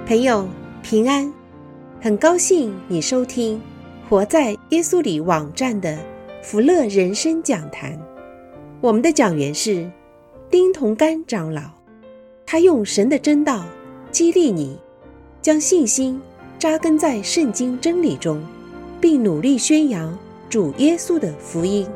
朋友平安，很高兴你收听活在耶稣里网站的福乐人生讲坛。我们的讲员是丁同甘长老，他用神的真道激励你，将信心扎根在圣经真理中，并努力宣扬主耶稣的福音。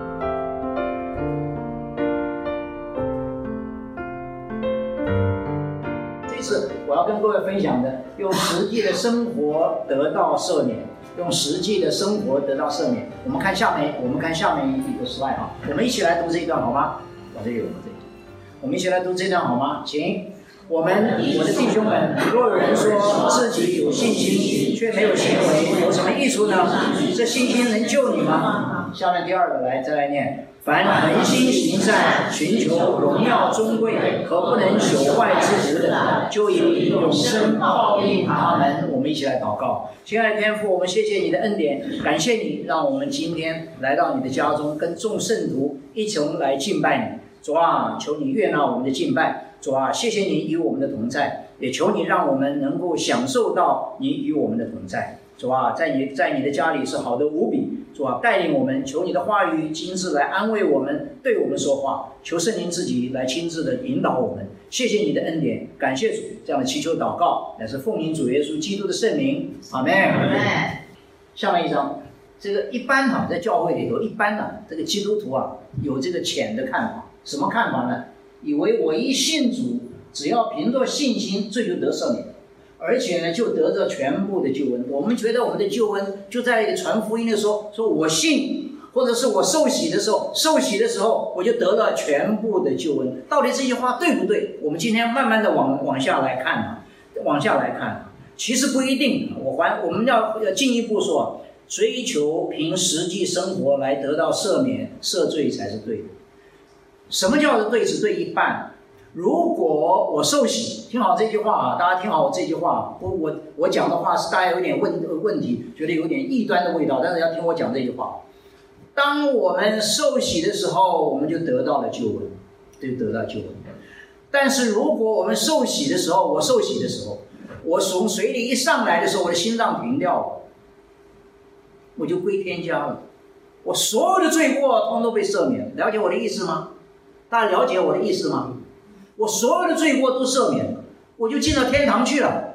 这次我要跟各位分享的，用实际的生活得到赦免，用实际的生活得到赦免。我们看下面一个 slide 啊，我们一起来读这一段好吗？我们一起来读这段好吗？请。我的弟兄们，若有人说自己有信心，却没有行为，有什么益处呢？这信心能救你吗？下面第二个，再来念。凡恒心行善，寻求荣耀尊贵和不能朽坏之福的，就以永生报应他们。我们一起来祷告。亲爱的天父，我们谢谢你的恩典，感谢你让我们今天来到你的家中，跟众圣徒一同来敬拜你。主啊，求你悦纳我们的敬拜。主啊，谢谢你与我们的同在，也求你让我们能够享受到你与我们的同在。主啊，在你的家里是好的无比。主啊，带领我们，求你的话语亲自来安慰我们，对我们说话。求圣灵自己来亲自的引导我们。谢谢你的恩典，感谢主。这样的祈求祷告，乃是奉名主耶稣基督的圣名。阿们。下面一章，这个一般在教会里头，一般这个基督徒有这个浅的看法。什么看法呢？以为我一信主，只要凭着信心，罪就得赦免，而且呢，就得着全部的救恩。我们觉得我们的救恩就在传福音的时候，说我信，或者是我受洗的时候，我就得了全部的救恩。到底这句话对不对？我们今天慢慢的往下来看其实不一定。我们要进一步说，追求凭实际生活来得到赦免赦罪才是对的。什么叫做对？是对一半。如果我受洗，听好这句话大家听好我这句话。我讲的话是大家有点问题，觉得有点异端的味道，但是要听我讲这句话。当我们受洗的时候，我们就得到了救恩，但是如果我们受洗的时候，我从水里一上来的时候，我的心脏停掉了，我就归天家了，我所有的罪过通通都被赦免。了解我的意思吗？大家了解我的意思吗？我所有的罪过都赦免了，我就进到天堂去了，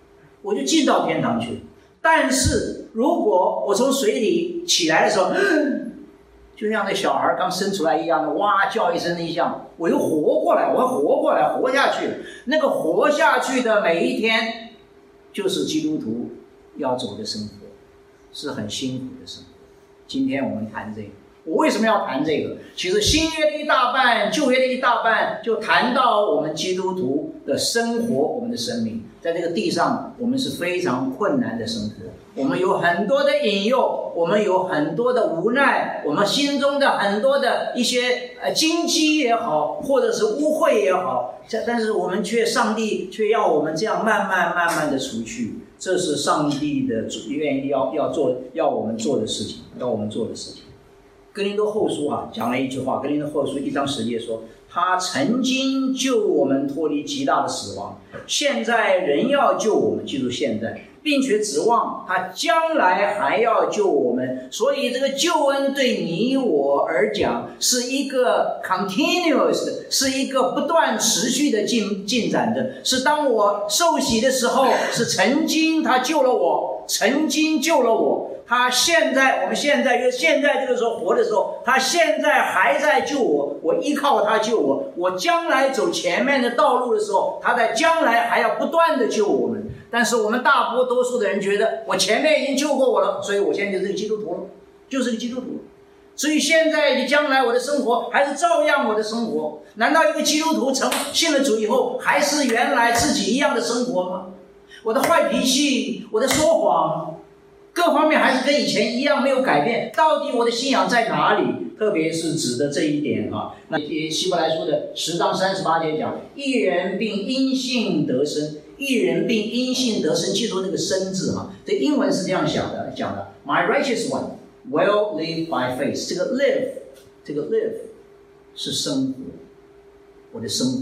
但是如果我从水里起来的时候，就像那小孩刚生出来一样的，哇叫一声的一样，我又活过来，活下去。那个活下去的每一天，就是基督徒要走的生活，是很辛苦的生活。今天我们谈这个。我为什么要谈这个？其实新约的一大半，旧约的一大半，就谈到我们基督徒的生活，我们的生命。在这个地上，我们是非常困难的生活，我们有很多的引诱，我们有很多的无奈，我们心中的很多的一些荆棘也好，或者是污秽也好，但是我们上帝却要我们这样慢慢的除去。这是上帝的愿意要我们做的事情，哥林多后书讲了一句话，哥林多后书1章10节说，他曾经救我们脱离极大的死亡，现在仍要救我们，记住现在，并且指望他将来还要救我们。所以这个救恩对你我而讲是一个 continuous 的，是一个不断持续的进展的。是当我受洗的时候，是曾经他救了我，他我们现在这个时候活的时候，他现在还在救我，我依靠他救我。我将来走前面的道路的时候，他在将来还要不断的救我们。但是我们大多数的人觉得，我前面已经救过我了，所以我现在就是个基督徒了，所以现在将来我的生活还是照样我的生活。难道一个基督徒信了主以后，还是原来自己一样的生活吗？我的坏脾气，我的说谎，各方面还是跟以前一样没有改变。到底我的信仰在哪里？特别是指的这一点那希伯来书的10章38节讲，一人并因信得生，记住那个生字这英文是这样讲的 My righteous one will live by faith。 这个 live 是生活，我的生活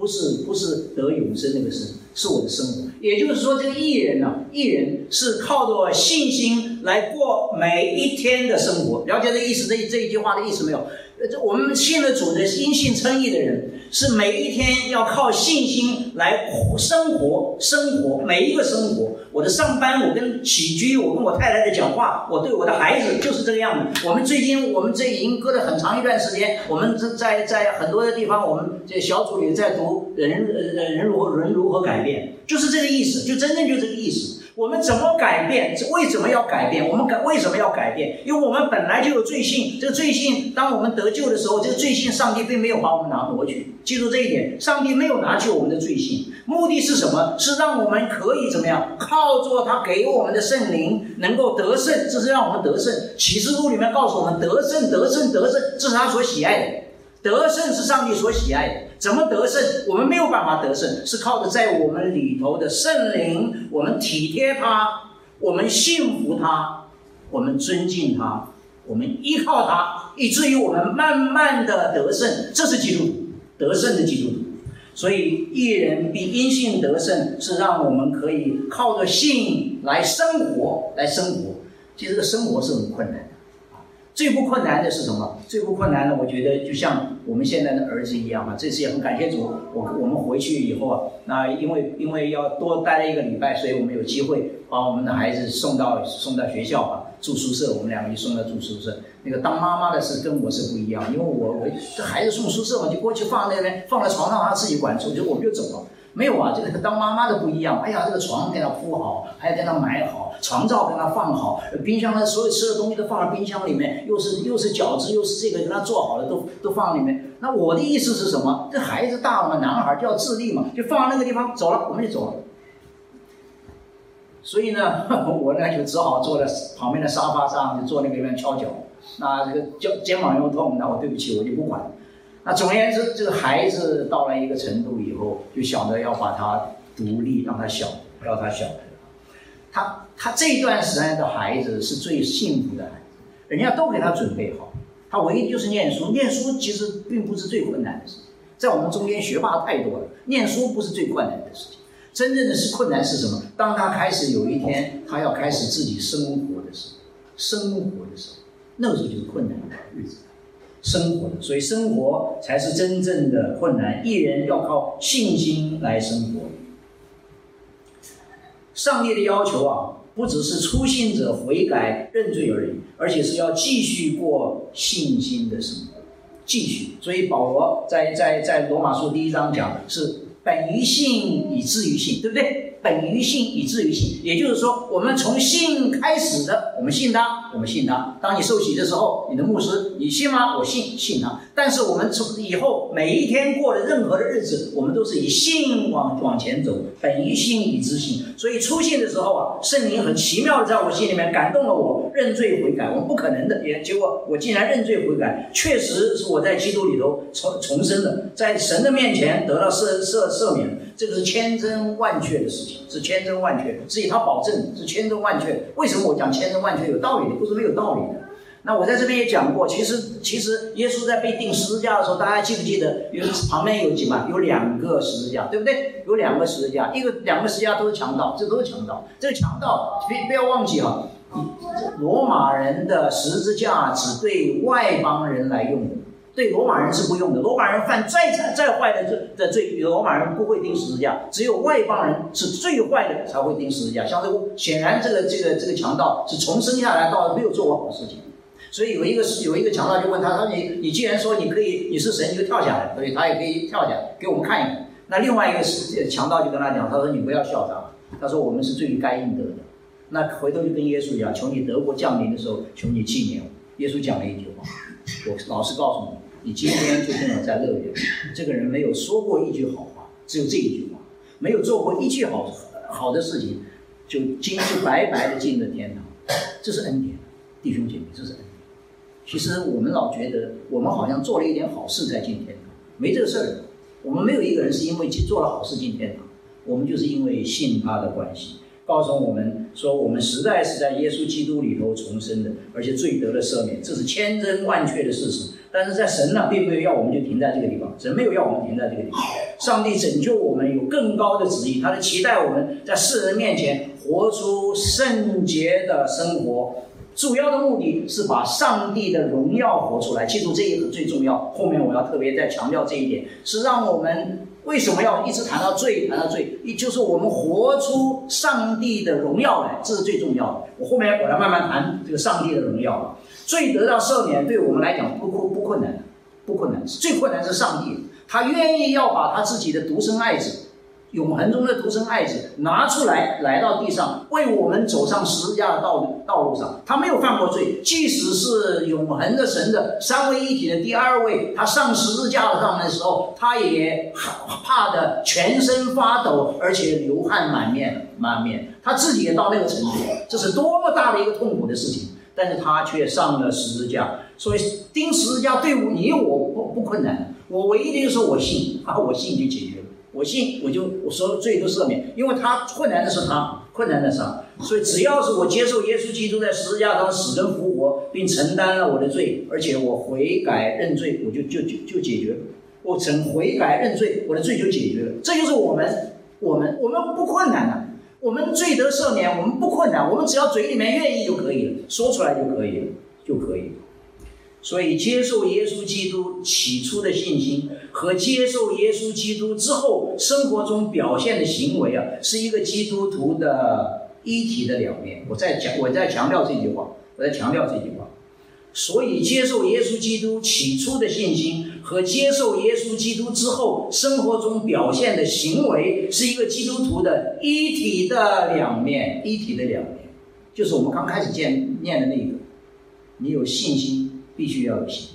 不是得永生那个生，是我的生活。也就是说，这个义人是靠着信心来过每一天的生活。了解这意思？这一句话的意思没有？我们信了主的因信称义的人，是每一天要靠信心来生活，每一个生活。我的上班，我跟起居，我跟我太太的讲话，我对我的孩子就是这个样子。我们这已经隔了很长一段时间，我们在很多的地方，我们这小组里在读人如何改变，就是这个意思，就真正就这个意思。我们怎么改变？为什么要改变？为什么要改变？因为我们本来就有罪性。这个罪性，当我们得救的时候，这个罪性上帝并没有把我们挪去。记住这一点，上帝没有拿去我们的罪性。目的是什么？是让我们可以怎么样？靠着他给我们的圣灵，能够得胜。这是让我们得胜。启示录里面告诉我们，得胜，这是他所喜爱的。得胜是上帝所喜爱的。怎么得胜？我们没有办法得胜，是靠着在我们里头的圣灵，我们体贴他，我们信服他，我们尊敬他，我们依靠他，以至于我们慢慢的得胜。这是基督徒，得胜的基督徒。所以义人必因信得胜，是让我们可以靠着信来生活。其实这个生活是很困难的。最不困难的是什么？最不困难的，我觉得就像我们现在的儿子一样这次也很感谢主，我们回去以后那因为要多待了1个礼拜，所以我们有机会把我们的孩子送到学校住宿舍，我们2个就送到住宿舍。那个当妈妈的是跟我是不一样，因为我这孩子送宿舍就过去放那边，放在床上他自己管，我们就走了。没有这个当妈妈的不一样。这个床给他铺好，还要给他买好，床罩给他放好，冰箱的所有吃的东西都放在冰箱里面，又是饺子，又是这个给他做好的都放里面。那我的意思是什么？这孩子大了嘛，男孩就要自立嘛，就放在那个地方，走了，我们就走了。所以呢，我呢就只好坐在旁边的沙发上，就坐那个地方敲脚。那这个肩膀又痛，那我对不起，我就不管。那总而言之，这个孩子到了一个程度以后，就想着要把他独立，让他晓得。他这一段时间的孩子是最幸福的孩子，人家都给他准备好，他唯一就是念书。念书其实并不是最困难的事情，在我们中间学霸太多了，念书不是最困难的事情。真正的困难是什么？当他开始有一天他要开始自己生活的时候，那个时候就是困难的日子。生活的，所以生活才是真正的困难。义人要靠信心来生活。上帝的要求不只是初信者悔改认罪而已，而且是要继续过信心的生活，继续。所以保罗在罗马书1章讲是本于信以至于信，对不对？本于信以至于信，也就是说，我们从信开始的，我们信他。当你受洗的时候，你的牧师，你信吗？我信他。但是我们从以后每一天过的任何的日子，我们都是以信往前走，本于信以至信。所以出信的时候圣灵很奇妙的在我心里面感动了我，认罪悔改。我不可能的，结果我竟然认罪悔改，确实是我在基督里头重生了，在神的面前得到赦免。这个是千真万确的事情，是千真万确，所以他保证是千真万确。为什么我讲千真万确有道理的？不是没有道理的。那我在这边也讲过，其实耶稣在被钉十字架的时候，大家记不记得旁边有2个十字架，对不对？有2个十字架，2个十字架都是强盗，这都是强盗。这个强盗不要忘记罗马人的十字架只对外邦人来用的。对罗马人是不用的，罗马人犯再坏的罪，罗马人不会钉十字架，只有外邦人是最坏的才会钉十字架。像显然这个强盗是重生下来到没有做过好事情，所以有一个强盗就问他说你既然说你可以，你是神，你就跳下来，所以他也可以跳下来给我们看一看。那另外一个强盗就跟他讲，他说你不要嚣张，他说我们是罪于该应得的。那回头就跟耶稣讲，求你德国降临的时候，求你纪念我。耶稣讲了一句话，我老实告诉你今天就跟我在乐园，这个人没有说过一句好话，只有这一句话，没有做过一句好的事情，就白白的进了天堂。这是恩典，弟兄姐妹，这是恩典。其实我们老觉得我们好像做了一点好事才进天堂，没这个事儿。我们没有一个人是因为做了好事进天堂，我们就是因为信他的关系。告诉我们说，我们实在是在耶稣基督里头重生的，而且罪得了赦免，这是千真万确的事实。但是在神并没有要我们就停在这个地方，神没有要我们停在这个地方。 上帝拯救我们有更高的旨意，他的期待我们在世人面前活出圣洁的生活，主要的目的是把上帝的荣耀活出来。记住这一个最重要，后面我要特别再强调这一点，是让我们为什么要一直谈到罪，就是我们活出上帝的荣耀来，这是最重要的。我来慢慢谈这个上帝的荣耀。罪得到赦免对我们来讲不困难，最困难是上帝，他愿意要把他自己的独生爱子，永恒中的独生爱子拿出来，来到地上，为我们走上十字架的道路上。他没有犯过罪，即使是永恒的神的三位一体的第二位，他上十字架上的时候，他也怕得全身发抖，而且流汗满面，他自己也到那个程度，这是多么大的一个痛苦的事情，但是他却上了十字架。所以钉十字架对你我不困难，我唯一的就是我信，我信就解决了，我信我所有罪都赦免，因为他困难的是他，困难的是他。所以只要是我接受耶稣基督在十字架上死跟复活，并承担了我的罪，而且我悔改认罪，我就解决了。我曾悔改认罪，我的罪就解决了。这就是我们不困难的，我们罪得赦免，我们不困难，我们只要嘴里面愿意就可以了，说出来就可以了。所以接受耶稣基督起初的信心和接受耶稣基督之后生活中表现的行为是一个基督徒的一体的两面。我在强调这句话。所以接受耶稣基督起初的信心和接受耶稣基督之后生活中表现的行为是一个基督徒的一体的两面。就是我们刚开始念的那个，你有信心必须要有信，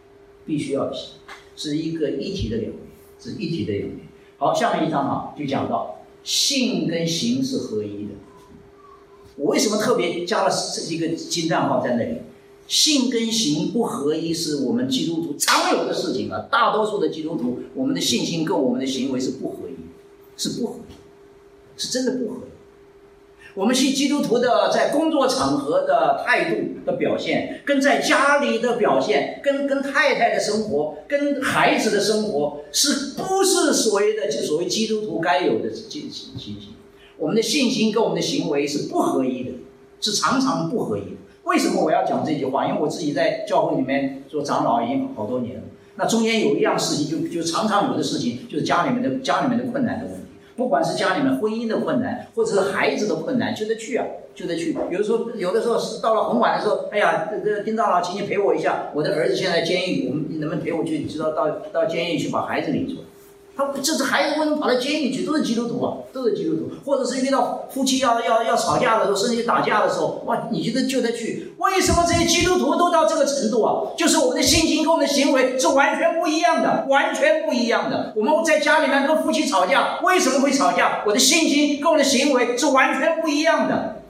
是一个一体的两面，好，下面一章就讲到信跟行是合一的。我为什么特别加了这个惊叹号在那里？信跟行不合一是我们基督徒常有的事情大多数的基督徒，我们的信心跟我们的行为是不合一，是真的不合一。我们是基督徒的在工作场合的态度的表现，跟在家里的表现，跟太太的生活，跟孩子的生活，不是所谓基督徒该有的信心。我们的信心跟我们的行为是不合一的，是常常不合一的。为什么我要讲这句话？因为我自己在教会里面做长老已经好多年了，那中间有一样事情就常常有的事情，就是家里面的困难的问题。不管是家里面婚姻的困难，或者是孩子的困难，就得去。有的时候是到了很晚的时候，哎呀，丁长老，请你陪我一下，我的儿子现在监狱，你能不能陪我去，到监狱去把孩子领出来？这是孩子为什么跑到监狱去？都是基督徒。或者是遇到夫妻要吵架的时候，甚至打架的时候，哇，你就得去。为什么这些基督徒都到这个程度就是我们的信心跟我们的行为是完全不一样的。我们在家里面跟夫妻吵架，为什么会吵架？我的信心跟我的行为是完全不一样的。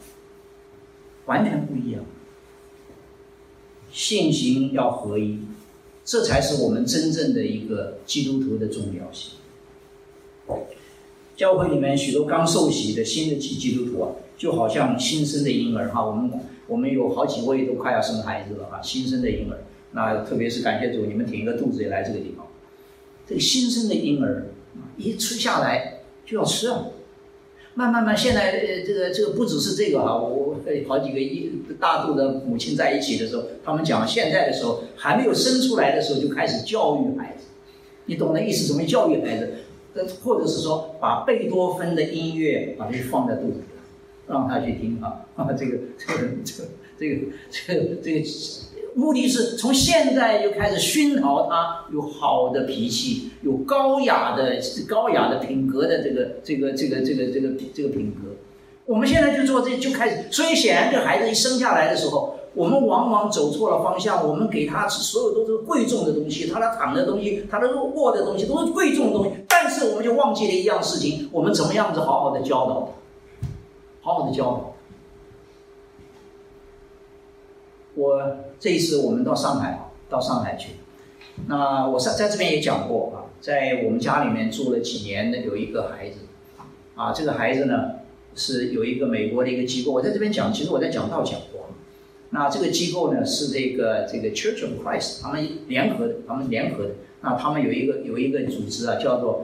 信行要合一，这才是我们真正的一个基督徒的重要性。教会里面许多刚受洗的新的基督徒就好像新生的婴儿我们有好几位都快要生孩子了新生的婴儿。那特别是感谢主，你们挺一个肚子也来这个地方。这个新生的婴儿一吃下来就要吃慢，现在这个不只是这个我好几个大肚的母亲在一起的时候，他们讲现在的时候还没有生出来的时候就开始教育孩子，你懂的意思？怎么教育孩子？或者是说把贝多芬的音乐把它放在肚子里，让他去听这个目的是从现在就开始熏陶他有好的脾气，有高雅的品格的这个品格。我们现在就做就开始，所以显然这孩子一生下来的时候，我们往往走错了方向，我们给他所有都是贵重的东西，他躺的东西，他的卧的东西都是贵重的东西，但是我们就忘记了一样事情，我们怎么样子好好的教导。我这一次我们到上海去，那我在这边也讲过在我们家里面住了几年的有一个孩子这个孩子呢是有一个美国的一个机构，我在这边讲，其实我在讲道讲过。那这个机构呢是这个 Church of Christ 他们联合的， 那他们有一个组织啊，叫做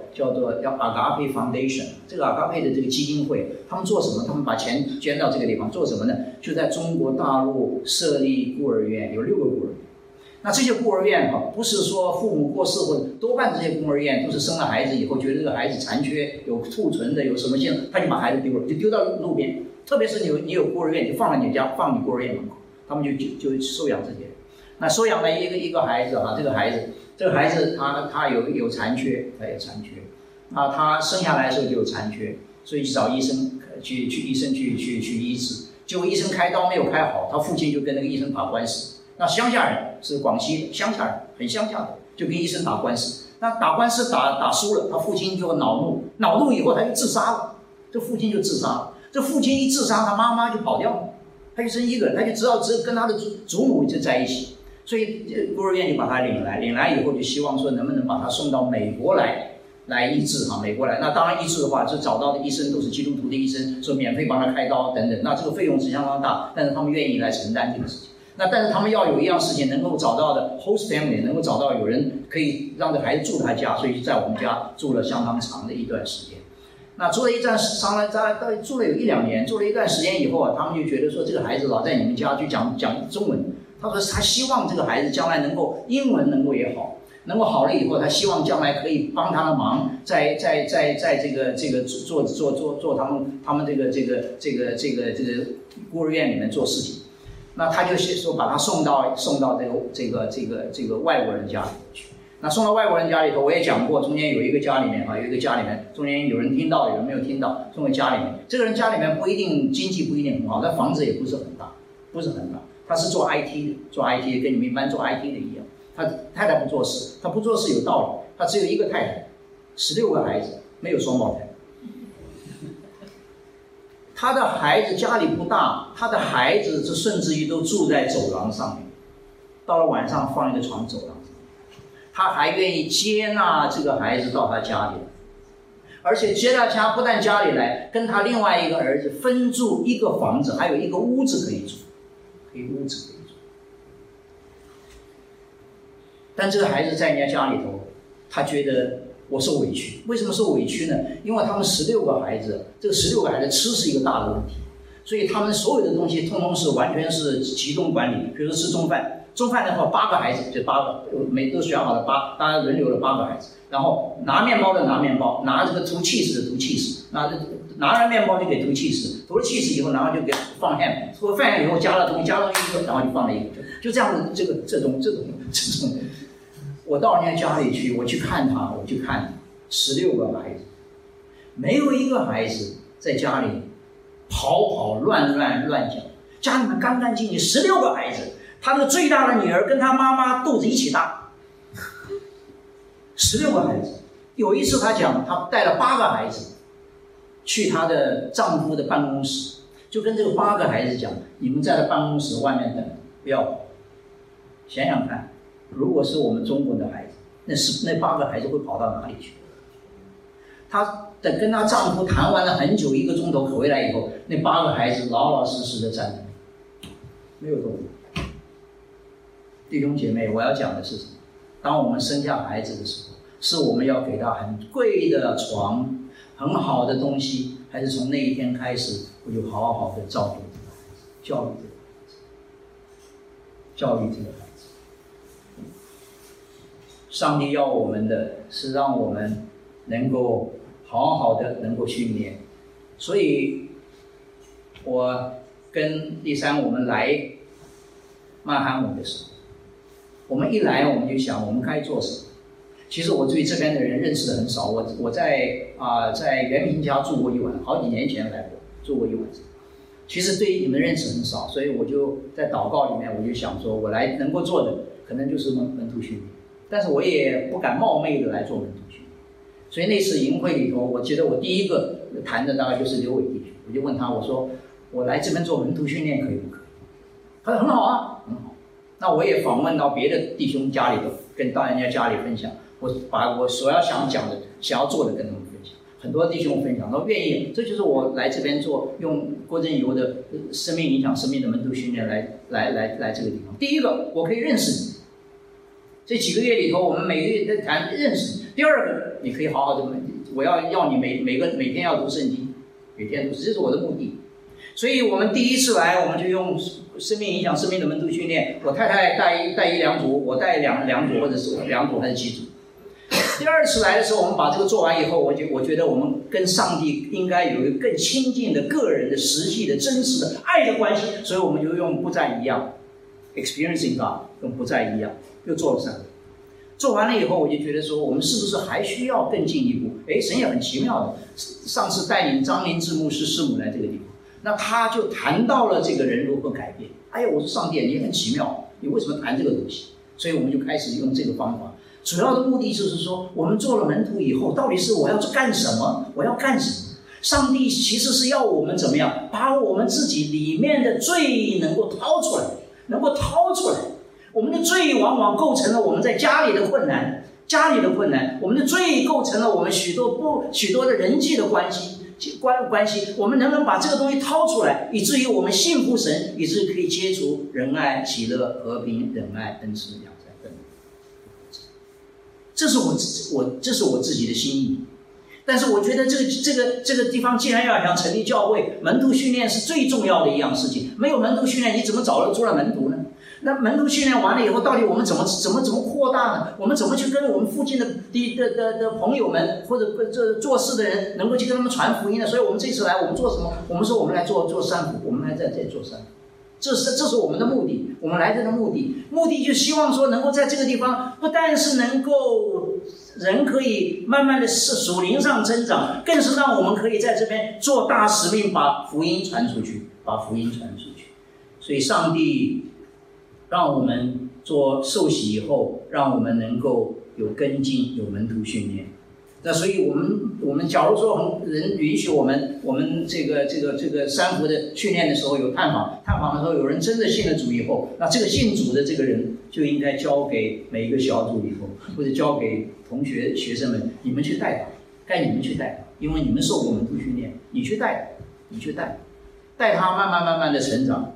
Agape Foundation。这个 Agape 的这个基金会，他们做什么？他们把钱捐到这个地方，做什么呢？就在中国大陆设立孤儿院，有6个孤儿院。那这些孤儿院不是说父母过世，或者多半这些孤儿院都是生了孩子以后，觉得这个孩子残缺，有兔唇的，有什么性，他就把孩子丢了，就丢到路边。特别是你有孤儿院，就放在你家，放你孤儿院门口，他们就收养这些人。那收养了一个孩子这个孩子他有残缺，他生下来的时候就有残缺，所以去找医生去医生去医治，结果医生开刀没有开好，他父亲就跟那个医生打官司。那乡下人是广西的乡下人，很乡下的，就跟医生打官司。那打官司打输了，他父亲就恼怒以后他就自杀了。这父亲就自杀了。这父亲一自杀，他妈妈就跑掉了，他就剩一个人，他就只跟他的祖母就在一起。所以孤儿院就把他领来以后，就希望说能不能把他送到美国来医治美国来。那当然医治的话，就找到的医生都是基督徒的医生，说免费帮他开刀等等。那这个费用是相当大，但是他们愿意来承担这个事情。那但是他们要有一样事情能够找到的 host family， 能够找到有人可以让这孩子住他家，所以在我们家住了相当长的一段时间。那住了一段时间，大概住了有1-2年，住了一段时间以后他们就觉得说这个孩子老在你们家去讲中文。他说他希望这个孩子将来能够英文能够也好，能够好了以后，他希望将来可以帮他的忙，在这个做他们这个孤儿院里面做事情。那他就说把他送到这个外国人家里去。那送到外国人家里头，我也讲过，中间有一个家里面中间有人听到，有人没有听到，送到家里面。这个人家里面经济不一定很好，但房子也不是很大。他是做 IT 的，跟你们一般做 IT 的一样。他太太不做事，他不做事有道理。他只有一个太太，16个孩子，没有双胞胎。他的孩子家里不大，他的孩子甚至于都住在走廊上面，到了晚上放一个床走廊上，他还愿意接纳这个孩子到他家里来，而且接纳他不但家里来，跟他另外一个儿子分住一个房子，还有一个屋子可以住。但这个孩子在人家家里头，他觉得我受委屈。为什么受委屈呢？因为他们16个孩子，这个16个孩子吃是一个大的问题，所以他们所有的东西通通是完全是集中管理。比如说吃中饭的话，8个孩子就8个，每都选好了大家轮流了8个孩子，然后拿面包的拿面包，拿这个涂cheese的涂cheese，拿完面包就给涂cheese，涂了cheese以后，然后就给放 ham， 涂了饭以后加了东西，加了一个，然后就放了一个，就这样的这种，我到人家家里去，我去看16个孩子，没有一个孩子在家里跑乱讲，家里面干干净净，16个孩子，他那个最大的女儿跟他妈妈肚子一起大，16个孩子。有一次他讲，他带了8个孩子去她的丈夫的办公室，就跟这个8个孩子讲，你们在办公室外面等，不要跑。想想看，如果是我们中国的孩子，那8个孩子会跑到哪里去？她等跟她丈夫谈完了很久，1个钟头回来以后，那8个孩子老老实实的站着，没有动。弟兄姐妹，我要讲的是什么？当我们生下孩子的时候，是我们要给他很贵的床，很好的东西，还是从那一天开始，我就好好的照顾这个孩子，教育这个孩子。上帝要我们的是让我们能够好好的能够训练，所以我跟第三我们来曼哈姆的时候，我们一来我们就想我们该做什么。其实我对这边的人认识的很少，我在袁平家住过一晚，好几年前来过，住过一晚上。其实对于你们认识很少，所以我就在祷告里面，我就想说，我来能够做的可能就是门徒训练，但是我也不敢冒昧的来做门徒训练。所以那次营会里头，我觉得我第一个谈的大概就是刘伟弟兄，我就问他，我说我来这边做门徒训练可以不可以？他说很好啊，很好。那我也访问到别的弟兄家里头，跟到人家家里分享，我把我所要想讲的、想要做的跟他们分享。很多弟兄分享都愿意，这就是我来这边做，用郭振游的生命影响生命的门徒训练来这个地方。第一个，我可以认识你； 这几个月里头，我们每个月在谈认识。第二个，你可以好好的，我要你每天要读圣经，每天读，这是我的目的。所以我们第一次来，我们就用生命影响生命的门徒训练。我太太带一两组，我带两组，或者是2组还是7组。第二次来的时候，我们把这个做完以后，我觉得我们跟上帝应该有一个更亲近的个人的实际的真实的爱的关系，所以我们就用不再一样 experiencing God 跟不再一样又做了3个。做完了以后，我就觉得说，我们是不是还需要更进一步？神也很奇妙的，上次带领张灵志牧师师母来这个地方，那他就谈到了这个人如何改变。我说上帝，你很奇妙，你为什么谈这个东西？所以我们就开始用这个方法。主要的目的就是说，我们做了门徒以后，到底是我要干什么？我要干什么？上帝其实是要我们怎么样，把我们自己里面的罪能够掏出来，能够掏出来。我们的罪往往构成了我们在家里的困难，我们的罪构成了我们许多的人际的关系。我们能不能把这个东西掏出来，以至于我们信服神，以至于可以接触仁爱、喜乐、和平、忍耐、恩慈、良善等等。这是我自己的心意。但是我觉得这个地方既然要想成立教会，门徒训练是最重要的一样事情。没有门徒训练，你怎么找得出来门徒呢？那门徒训练完了以后，到底我们怎么扩大呢？我们怎么去跟我们附近的朋友们或者做事的人，能够去跟他们传福音呢？所以我们这次来，我们做什么？我们说我们来做山福，我们来在做山福。这是我们的目的，我们来这的目的就希望说，能够在这个地方，不但是能够人可以慢慢的属灵上增长，更是让我们可以在这边做大使命，把福音传出去。所以上帝让我们做受洗以后，让我们能够有跟进，有门徒训练。那所以我们假如说人允许我们这个山福的训练的时候有探访的时候，有人真的信了主以后，那这个信主的这个人就应该交给每一个小组以后，或者交给学生们，你们去带他，该你们去带他，因为你们受过门徒训练，你去带他慢慢的成长，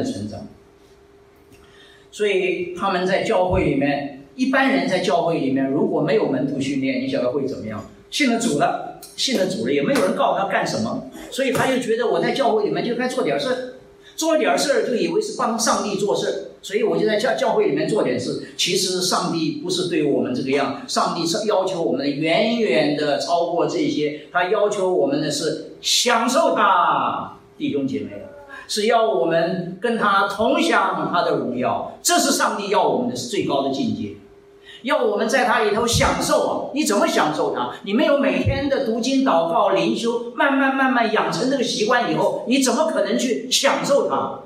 所以他们在教会里面，一般人在教会里面如果没有门徒训练，你晓得会怎么样？信了主了，也没有人告诉他干什么，所以他就觉得我在教会里面就该做点事就以为是帮上帝做事，所以我就在教会里面做点事。其实上帝不是对我们这个样，上帝是要求我们远远的超过这些，他要求我们的是享受他，弟兄姐妹，是要我们跟他同享他的荣耀，这是上帝要我们的最高的境界，要我们在他里头享受。你怎么享受他？你没有每天的读经祷告灵修，慢慢养成这个习惯以后，你怎么可能去享受他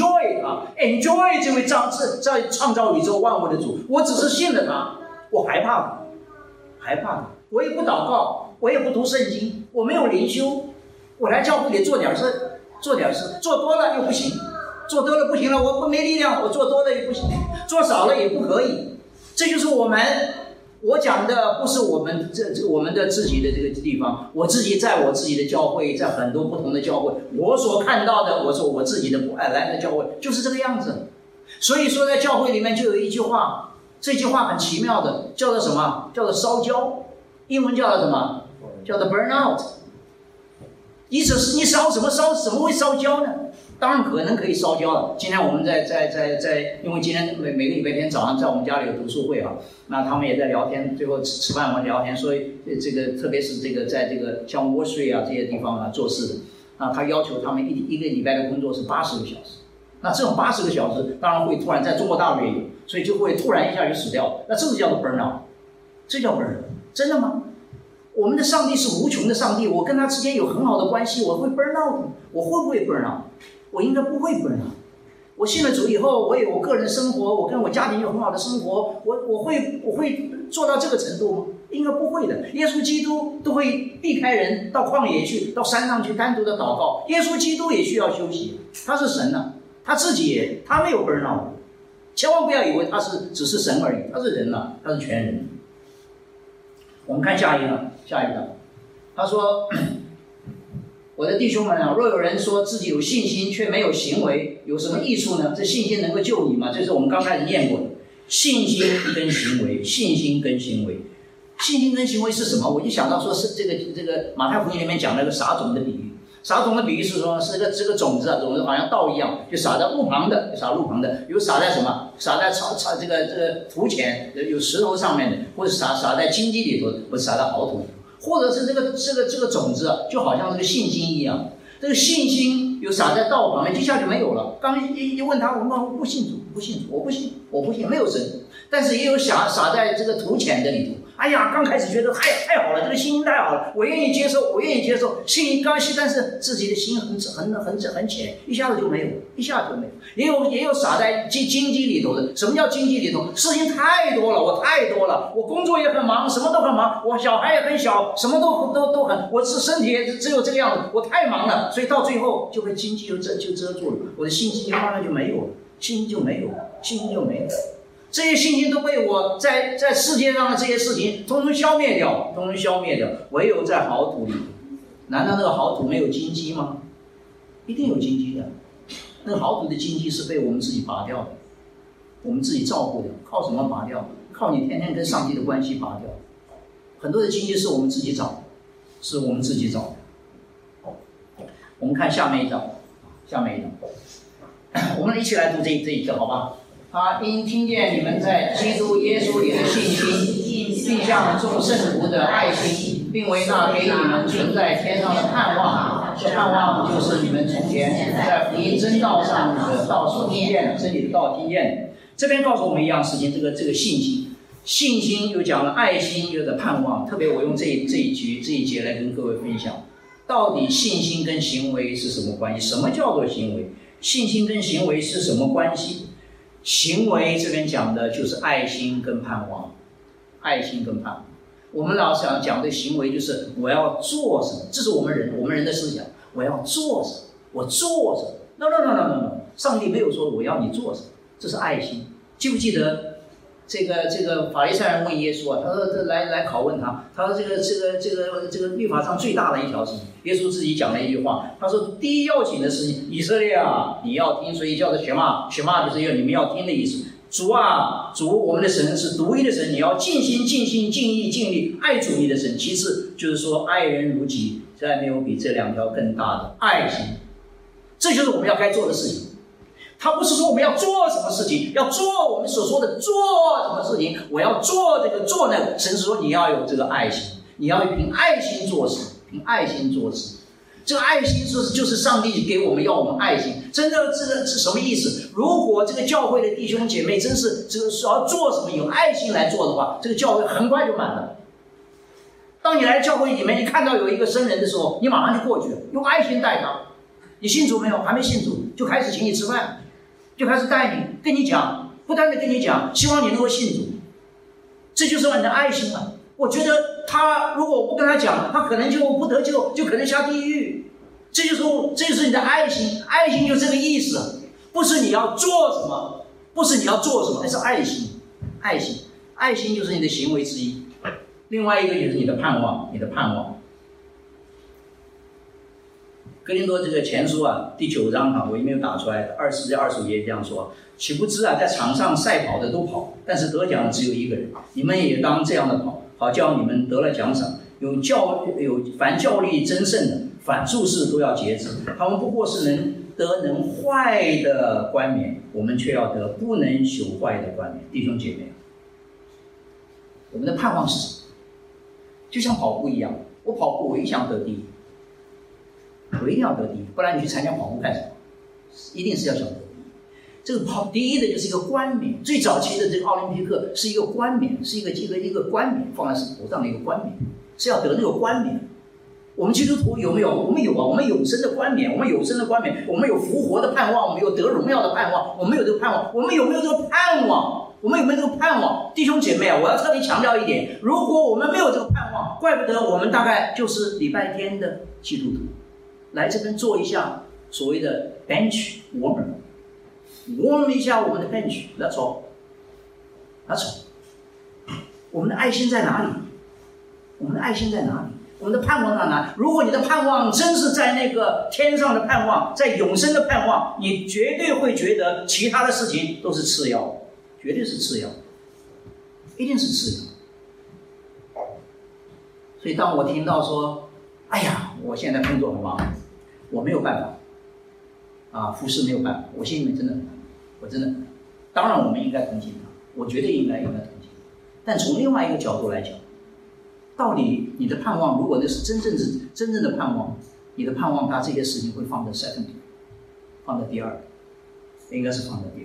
enjoy 这位在创造宇宙万物的主？我只是信了他，我害怕他，我也不祷告，我也不读圣经，我没有灵修，我来教会里做点事，做多了又不行，做多了不行了，我没力量，我做多了也不行，做少了也不可以。这就是我讲的，不是我们的自己的这个地方，我自己在我自己的教会，在很多不同的教会，我所看到的，我说我自己的来的教会就是这个样子。所以说在教会里面就有一句话，这句话很奇妙的，叫做什么？叫做烧焦，英文叫做什么？叫做 burn out。你烧什么会烧焦呢？当然可能可以烧焦了。今天我们在，因为今天每个礼拜天早上在我们家里有读书会啊，那他们也在聊天，最后吃饭完聊天，所以这个特别是这个在这个像Wall Street啊这些地方啊做事的啊，他要求他们一个礼拜的工作是80个小时。那这种80个小时，当然会突然在中国大陆也有，所以就会突然一下就死掉。那这个叫做 burnout， 这叫 burnout， 真的吗？我们的上帝是无穷的上帝，我跟他之间有很好的关系，我会 burn out， 我会不会 burn out？ 我应该不会 burn out。我信了主以后，我有我个人生活，我跟我家庭有很好的生活，我会做到这个程度吗？应该不会的。耶稣基督都会避开人到旷野去，到山上去单独的祷告。耶稣基督也需要休息，他是神啊，他自己他没有 burn out， 千万不要以为他只是神而已，他是人啊，他是全人。我们看下一个，他说：“我的弟兄们啊，若有人说自己有信心却没有行为，有什么益处呢？这信心能够救你吗？”这是我们刚开始念过的。 信心跟行为，信心跟行为，信心跟行为是什么？我就想到说是这个马太福音里面讲那个撒种的比喻。撒种的比喻是说是这个种子啊，种子好像稻一样，就撒在路旁的，撒路旁的，有撒在什么？撒在这个土前，有石头上面的，或者撒在荆棘里头，或者撒在好土里头，或者是这个种子啊，就好像这个信心一样。这个信心有撒在道旁边，一下就没有了。刚一问他，我们不信主，不信主，我不信，没有神。但是也有撒在这个土浅的里头。哎呀，刚开始觉得太好了，这个信心太好了，我愿意接受，信心刚信，但是自己的心很浅，一下子就没有。也有撒在荆棘里头的。什么叫荆棘里头？事情太多了，我工作也很忙，什么都很忙，我小孩也很小，什么都很，我身体也只有这个样子，我太忙了，所以到最后就被荆棘就遮住了，我的信心慢慢就没有了，信心就没有了。这些信心都被我在世界上的这些事情统统消灭掉，唯有在好土里。难道那个好土没有荆棘吗？一定有荆棘的。那个好土的荆棘是被我们自己拔掉的，我们自己照顾的。靠什么拔掉？靠你天天跟上帝的关系拔掉。很多的荆棘是我们自己找的，我们看下面一章，我们一起来读这一课，好吧？他因听见你们在基督耶稣里的信心，并向众圣徒的爱心，并为那给你们存在天上的盼望，这盼望就是你们从前在福音真道上的道所听见的，真理的道听见的。这边告诉我们一样事情，这个信心又讲了爱心，又的盼望。特别我用这一节来跟各位分享，到底信心跟行为是什么关系？什么叫做行为？信心跟行为是什么关系？行为这边讲的就是爱心跟盼望，我们老想讲的行为就是我要做什么，这是我们人的思想。我要做什么？我做什么 ？No， 上帝没有说我要你做什么，这是爱心。记不记得这个法利赛人问耶稣啊？他说来拷问他，他说这个律法上最大的一条事情，耶稣自己讲了一句话，他说第一要紧的事情，以色列啊，你要听，所以叫做学嘛就是你们要听的意思。主啊，我们的神是独一的神，你要尽心尽意尽力爱主你的神。其次就是说爱人如己，再没有比这两条更大的爱心。这就是我们要该做的事情。他不是说我们要做什么事情，要做我们所说的做什么事情，我要做这个做那个。神是说你要有这个爱心，你要凭爱心做事，这个爱心就是上帝给我们要我们爱心。真的这是什么意思？如果这个教会的弟兄姐妹真是这个要做什么有爱心来做的话，这个教会很快就满了。当你来教会里面，你看到有一个生人的时候，你马上就过去了，用爱心待他。你信主没有？还没信主，就开始请你吃饭，就开始带你，跟你讲，不断的跟你讲，希望你能够信主。这就是你的爱心了。我觉得他如果我不跟他讲，他可能就不得救，就可能下地狱。这就是你的爱心，爱心就这个意思，不是你要做什么，那是爱心，爱心就是你的行为之一。另外一个就是你的盼望。哥林多这个前书啊，第9章啊，我也没有打出来，24节25节这样说：岂不知啊，在场上赛跑的都跑，但是得奖的只有一个人。你们也当这样的跑，好叫你们得了奖赏。有凡教力争胜的，凡诸事都要节制。他们不过是能坏的冠冕，我们却要得不能朽坏的冠冕。弟兄姐妹，我们的盼望是什么？就像跑步一样，我跑步我一想得第一，我一定要得第一，不然你去参加跑步干什么？一定是要想得第一。这个跑第一的就是一个冠冕，最早期的这个奥林匹克是一个冠冕，是一个冠冕，放在头上的一个冠冕，是要得那个冠冕。我们基督徒有没有？我们有啊，我们有生的冠冕，我们有复活的盼望，我们有得荣耀的盼望，我们有这个盼望，我们有没有这个盼望？弟兄姐妹啊，我要特别强调一点，如果我们没有这个盼望，怪不得我们大概就是礼拜天的基督徒，来这边做一下所谓的 bench warm 一下我们的 bench， that's all。我们的爱心在哪里？我们的盼望在哪里？如果你的盼望真是在那个天上的盼望，在永生的盼望，你绝对会觉得其他的事情都是次要，绝对是次要。 一定是次要。所以当我听到说，哎呀，我现在工作很忙，我没有办法服侍没有办法，我心里面真的很难，我真的很难。当然我们应该同情他，我绝对应该同情。但从另外一个角度来讲，到底你的盼望，如果那是真正的盼望，你的盼望他这些事情会放在 second， 放在第二，应该是放在第二。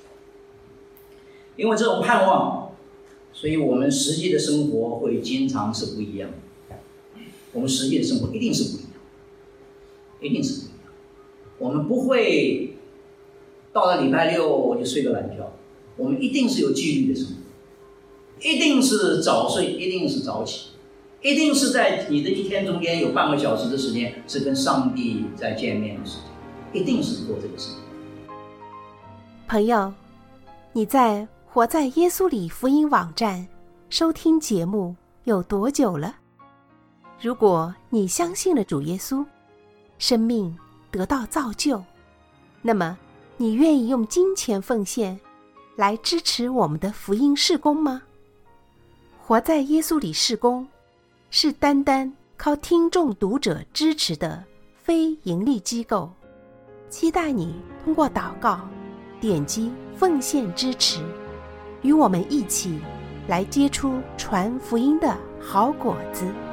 因为这种盼望，所以我们实际的生活会经常是不一样的。我们实际的生活一定是不一样，一定是不一样。我们不会到了礼拜六我就睡个懒觉，我们一定是有纪律的生活，一定是早睡，一定是早起，一定是在你的一天中间有半个小时的时间是跟上帝在见面的时间，一定是做这个事情。 朋友，你在活在耶稣里福音网站收听节目有多久了？如果你相信了主耶稣，生命得到造就，那么你愿意用金钱奉献来支持我们的福音事工吗？活在耶稣里事工是单单靠听众读者支持的非盈利机构，期待你通过祷告点击奉献支持，与我们一起来结出传福音的好果子。